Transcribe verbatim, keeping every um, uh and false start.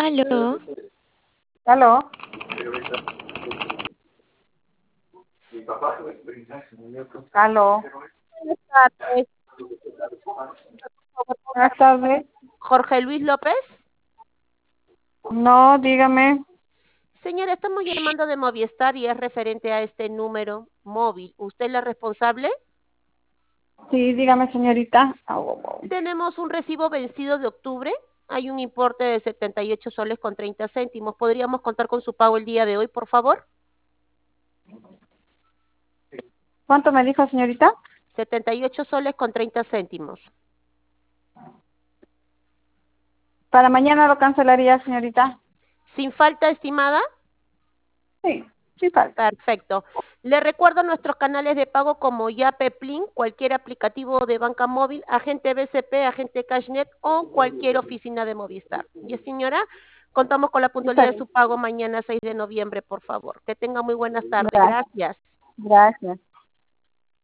Aló, ¿Aló? ¿Aló? Buenas tardes. Buenas tardes. Jorge Luis López. No, dígame. Señora, estamos llamando de Movistar y es referente a este número móvil. ¿Usted es la responsable? Sí, dígame, señorita. Au, au, au. Tenemos un recibo vencido de octubre. Hay un importe de setenta y ocho soles con treinta céntimos. ¿Podríamos contar con su pago el día de hoy, por favor? ¿Cuánto me dijo, señorita? setenta y ocho soles con treinta céntimos. Para mañana lo cancelaría, señorita. ¿Sin falta, estimada? Sí, sí falta. Perfecto. Le recuerdo nuestros canales de pago como Yape, Plin, cualquier aplicativo de banca móvil, agente B C P, agente Cashnet o cualquier oficina de Movistar. Y señora, contamos con la Está puntualidad de bien. su pago mañana seis de noviembre, por favor. Que tenga muy buenas tardes. Gracias. Gracias. Gracias.